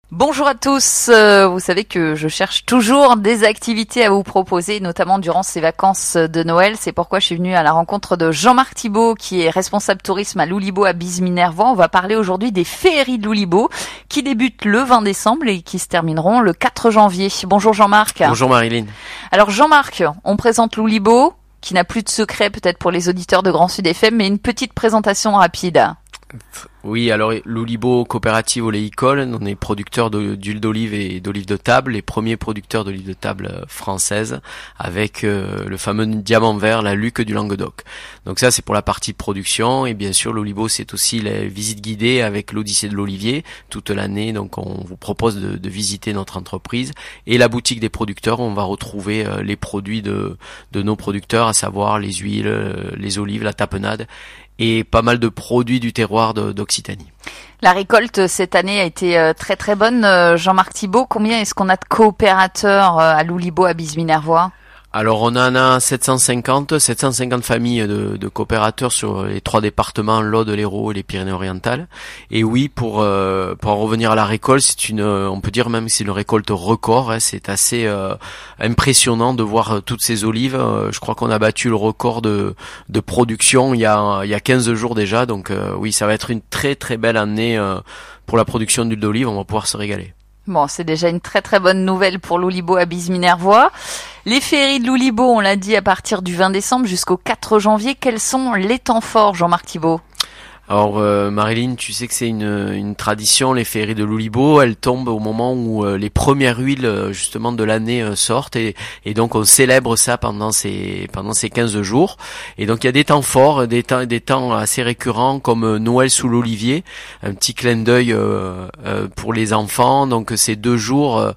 Bonjour à tous, vous savez que je cherche toujours des activités à vous proposer, notamment durant ces vacances de Noël. C'est pourquoi je suis venue à la rencontre de Jean-Marc Thibault, qui est responsable tourisme à Loulibo à Bise-Minervois. On va parler aujourd'hui des féeries de Loulibo, qui débutent le 20 décembre et qui se termineront le 4 janvier. Bonjour Jean-Marc. Bonjour Marilyn. Alors Jean-Marc, on présente Loulibo, qui n'a plus de secret peut-être pour les auditeurs de Grand Sud FM, mais une petite présentation rapide. Oui, alors Loulibo Coopérative Oléicole, on est producteur d'huile d'olive et d'olive de table, les premiers producteurs d'olive de table française, avec le fameux diamant vert, la Luque du Languedoc. Donc ça, c'est pour la partie production, et bien sûr, Loulibo, c'est aussi les visites guidées avec l'Odyssée de l'Olivier, toute l'année. Donc on vous propose de visiter notre entreprise, et la boutique des producteurs, on va retrouver les produits de nos producteurs, à savoir les huiles, les olives, la tapenade, et pas mal de produits du terroir d'Occitanie. La récolte cette année a été très très bonne. Jean-Marc Thibault, combien est-ce qu'on a de coopérateurs à Loulibo à Bise-Minervois ? Alors on en a 750 familles de coopérateurs sur les 3 départements, l'Aude, l'Hérault et les Pyrénées-Orientales. Et oui, pour en revenir à la récolte, on peut dire même que c'est une récolte record. C'est assez impressionnant de voir toutes ces olives. Je crois qu'on a battu le record de production il y a 15 jours déjà. Donc oui, ça va être une très très belle année pour la production d'huile d'olive. On va pouvoir se régaler. Bon, c'est déjà une très très bonne nouvelle pour Loulibo à Bise-Minervois. Les féeries de Loulibo, on l'a dit, à partir du 20 décembre jusqu'au 4 janvier. Quels sont les temps forts, Jean-Marc Thibault ? Alors Marilyn, tu sais que c'est une tradition, les féeries de Loulibo, elles tombent au moment où les premières huiles justement de l'année sortent et donc on célèbre ça pendant ces 15 jours. Et donc il y a des temps forts, des temps assez récurrents comme Noël sous l'olivier, un petit clin d'œil pour les enfants. Donc ces 2 jours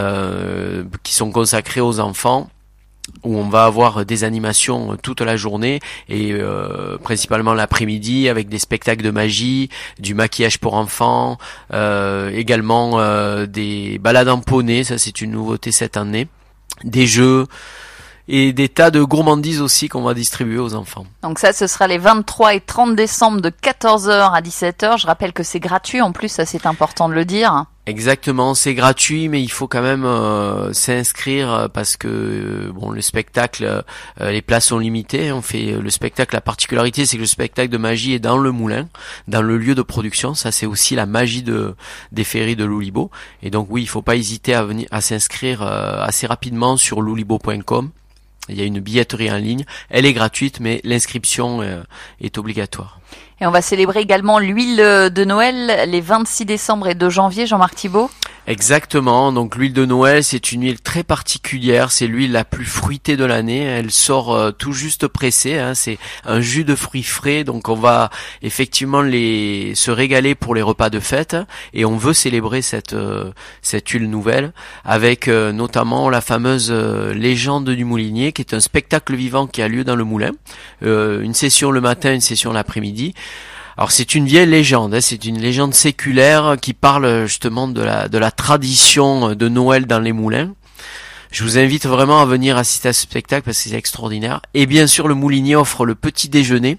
qui sont consacrés aux enfants, où on va avoir des animations toute la journée et principalement l'après-midi avec des spectacles de magie, du maquillage pour enfants, également des balades en poney, ça c'est une nouveauté cette année, des jeux et des tas de gourmandises aussi qu'on va distribuer aux enfants. Donc ça, ce sera les 23 et 30 décembre de 14h à 17h. Je rappelle que c'est gratuit en plus, ça c'est important de le dire. Exactement, c'est gratuit, mais il faut quand même s'inscrire parce que le spectacle, les places sont limitées. On fait le spectacle. La particularité, c'est que le spectacle de magie est dans le moulin, dans le lieu de production. Ça, c'est aussi la magie des féeries de Loulibo. Et donc oui, il faut pas hésiter à s'inscrire assez rapidement sur loulibo.com. Il y a une billetterie en ligne. Elle est gratuite, mais l'inscription est obligatoire. Et on va célébrer également l'huile de Noël les 26 décembre et 2 janvier, Jean-Marc Thibault. Exactement, donc l'huile de Noël, c'est une huile très particulière, c'est l'huile la plus fruitée de l'année, elle sort tout juste pressée, c'est un jus de fruits frais, donc on va effectivement se régaler pour les repas de fête, et on veut célébrer cette huile nouvelle, avec notamment la fameuse légende du moulinier, qui est un spectacle vivant qui a lieu dans le moulin, une session le matin, une session l'après-midi. Alors c'est une vieille légende, c'est une légende séculaire qui parle justement de la tradition de Noël dans les moulins. Je vous invite vraiment à venir assister à ce spectacle parce que c'est extraordinaire. Et bien sûr, le moulinier offre le petit déjeuner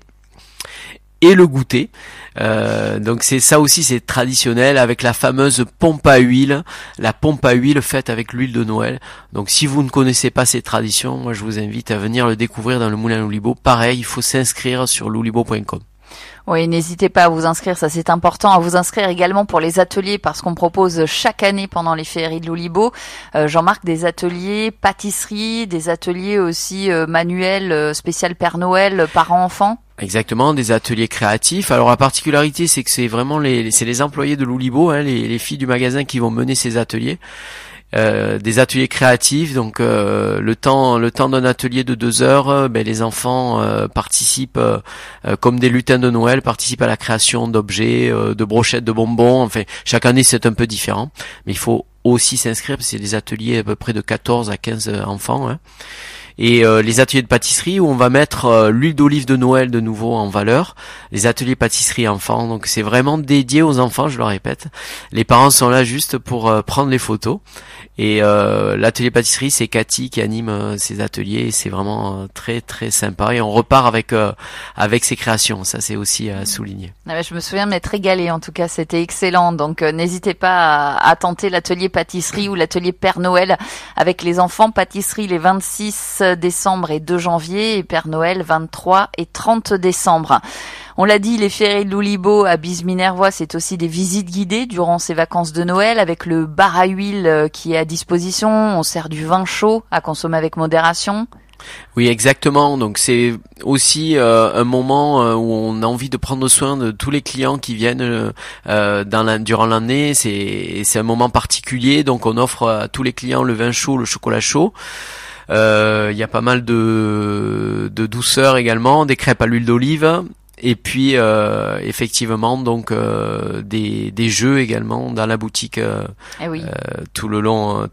et le goûter. Donc c'est ça aussi, c'est traditionnel avec la fameuse pompe à huile, la pompe à huile faite avec l'huile de Noël. Donc si vous ne connaissez pas ces traditions, moi je vous invite à venir le découvrir dans le moulin Loulibo. Pareil, il faut s'inscrire sur loulibo.com. Oui, n'hésitez pas à vous inscrire, ça c'est important, à vous inscrire également pour les ateliers parce qu'on propose chaque année pendant les féeries de Loulibo, Jean-Marc, des ateliers pâtisserie, des ateliers aussi manuels spécial Père Noël, parents-enfants. Exactement, des ateliers créatifs. Alors la particularité, c'est que c'est vraiment les employés de Loulibo, les filles du magasin qui vont mener ces ateliers. Des ateliers créatifs, donc le temps d'un atelier de 2 heures, les enfants participent comme des lutins de Noël, participent à la création d'objets, de brochettes, de bonbons. Enfin, chaque année c'est un peu différent, mais il faut aussi s'inscrire parce que c'est des ateliers à peu près de 14 à 15 enfants. Et les ateliers de pâtisserie où on va mettre l'huile d'olive de Noël de nouveau en valeur, les ateliers pâtisserie enfants, donc c'est vraiment dédié aux enfants, je le répète. Les parents sont là juste pour prendre les photos Et l'atelier pâtisserie, c'est Cathy qui anime ces ateliers. Et c'est vraiment très très sympa. Et on repart avec ses créations. Ça, c'est aussi à souligner. Je me souviens m'être régalée. En tout cas, c'était excellent. Donc, n'hésitez pas à tenter l'atelier pâtisserie ou l'atelier Père Noël avec les enfants. Pâtisserie les 26 décembre et 2 janvier et Père Noël 23 et 30 décembre. On l'a dit, les féeries de l'Oulibo à Bise-Minervois, c'est aussi des visites guidées durant ces vacances de Noël avec le bar à huile qui est à disposition. On sert du vin chaud à consommer avec modération. Oui, exactement. Donc c'est aussi un moment où on a envie de prendre soin de tous les clients qui viennent durant l'année. C'est un moment particulier, donc on offre à tous les clients le vin chaud, le chocolat chaud. Il y a pas mal de douceur également, des crêpes à l'huile d'olive. Et puis effectivement donc des jeux également dans la boutique tout le long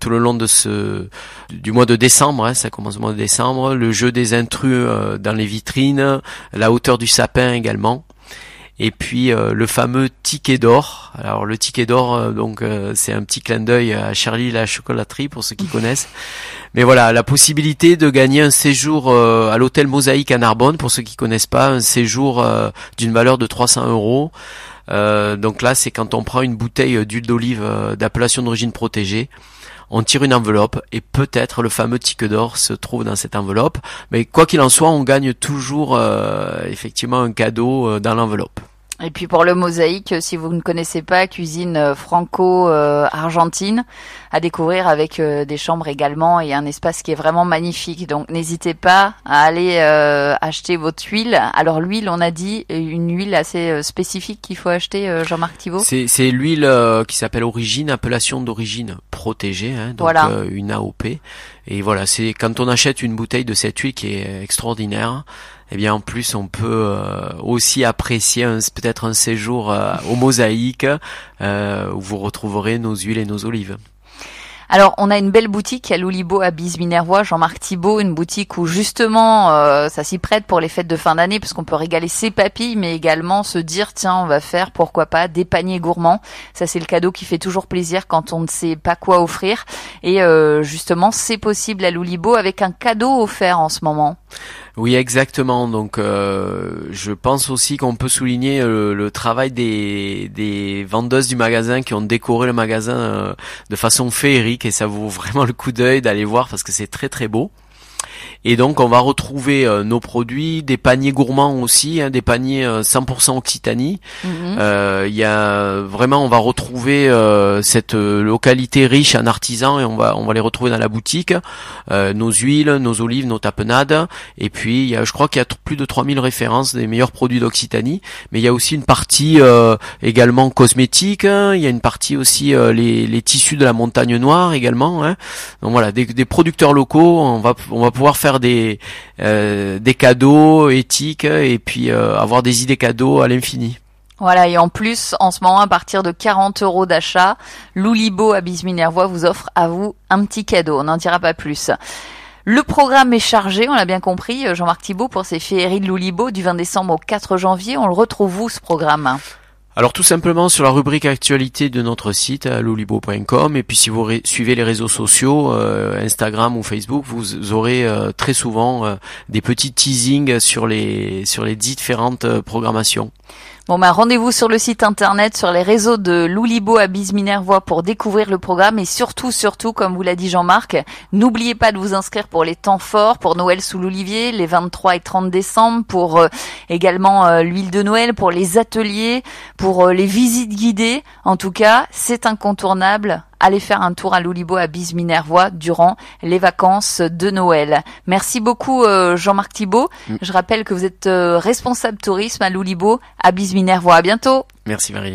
de du mois de décembre, ça commence au mois de décembre, le jeu des intrus dans les vitrines, la hauteur du sapin également. Et puis le fameux ticket d'or. Alors le ticket d'or, c'est un petit clin d'œil à Charlie la chocolaterie pour ceux qui connaissent. Mais voilà, la possibilité de gagner un séjour à l'hôtel Mosaïque à Narbonne, pour ceux qui connaissent pas, un séjour d'une valeur de 300 €. Donc là, c'est quand on prend une bouteille d'huile d'olive d'appellation d'origine protégée. On tire une enveloppe et peut-être le fameux ticket d'or se trouve dans cette enveloppe. Mais quoi qu'il en soit, on gagne toujours effectivement un cadeau dans l'enveloppe. Et puis pour le mosaïque, si vous ne connaissez pas, cuisine franco-argentine, à découvrir avec des chambres également et un espace qui est vraiment magnifique. Donc n'hésitez pas à aller acheter votre huile. Alors l'huile, on a dit une huile assez spécifique qu'il faut acheter, Jean-Marc Thibault. C'est l'huile qui s'appelle Origine, appellation d'origine protégée, donc voilà. Une AOP. Et voilà, c'est quand on achète une bouteille de cette huile qui est extraordinaire. Eh bien, en plus, on peut aussi apprécier peut-être un séjour au Mosaïque où vous retrouverez nos huiles et nos olives. Alors, on a une belle boutique à l'Oulibo à Bise-Minervois, Jean-Marc Thibault, une boutique où justement ça s'y prête pour les fêtes de fin d'année parce qu'on peut régaler ses papilles, mais également se dire tiens, on va faire pourquoi pas des paniers gourmands. Ça, c'est le cadeau qui fait toujours plaisir quand on ne sait pas quoi offrir. Et justement, c'est possible à l'Oulibo avec un cadeau offert en ce moment. Oui, exactement. Donc, je pense aussi qu'on peut souligner le travail des vendeuses du magasin qui ont décoré le magasin de façon féerique et ça vaut vraiment le coup d'œil d'aller voir parce que c'est très très beau. Et donc on va retrouver nos produits, des paniers gourmands aussi, des paniers 100% Occitanie. Il y a vraiment, on va retrouver cette localité riche en artisans et on va les retrouver dans la boutique. Nos huiles, nos olives, nos tapenades. Et puis je crois qu'il y a plus de 3000 références des meilleurs produits d'Occitanie. Mais il y a aussi une partie également cosmétique. Il y a une partie aussi les tissus de la Montagne Noire également. Donc voilà, des producteurs locaux. On va pouvoir faire des cadeaux éthiques et puis avoir des idées cadeaux à l'infini. Voilà, et en plus, en ce moment, à partir de 40 € d'achat, l'Oulibo à Bise-Minervois vous offre à vous un petit cadeau. On n'en dira pas plus. Le programme est chargé, on l'a bien compris, Jean-Marc Thibault, pour ces féeries de l'Oulibo du 20 décembre au 4 janvier. On le retrouve où, ce programme ? Alors tout simplement sur la rubrique actualité de notre site loulibo.com et puis si vous suivez les réseaux sociaux Instagram ou Facebook, vous aurez très souvent des petits teasings sur les différentes programmations. Bon, rendez-vous sur le site internet, sur les réseaux de l'Oulibo à Bise-Minervois pour découvrir le programme et surtout, comme vous l'a dit Jean-Marc, n'oubliez pas de vous inscrire pour les temps forts, pour Noël sous l'olivier, les 23 et 30 décembre, pour également l'huile de Noël, pour les ateliers, pour les visites guidées. En tout cas, c'est incontournable. Allez faire un tour à l'Oulibo à Bise-Minervois durant les vacances de Noël. Merci beaucoup Jean-Marc Thibault. Je rappelle que vous êtes responsable tourisme à l'Oulibo à Bise-Minervois. À bientôt. Merci Marie.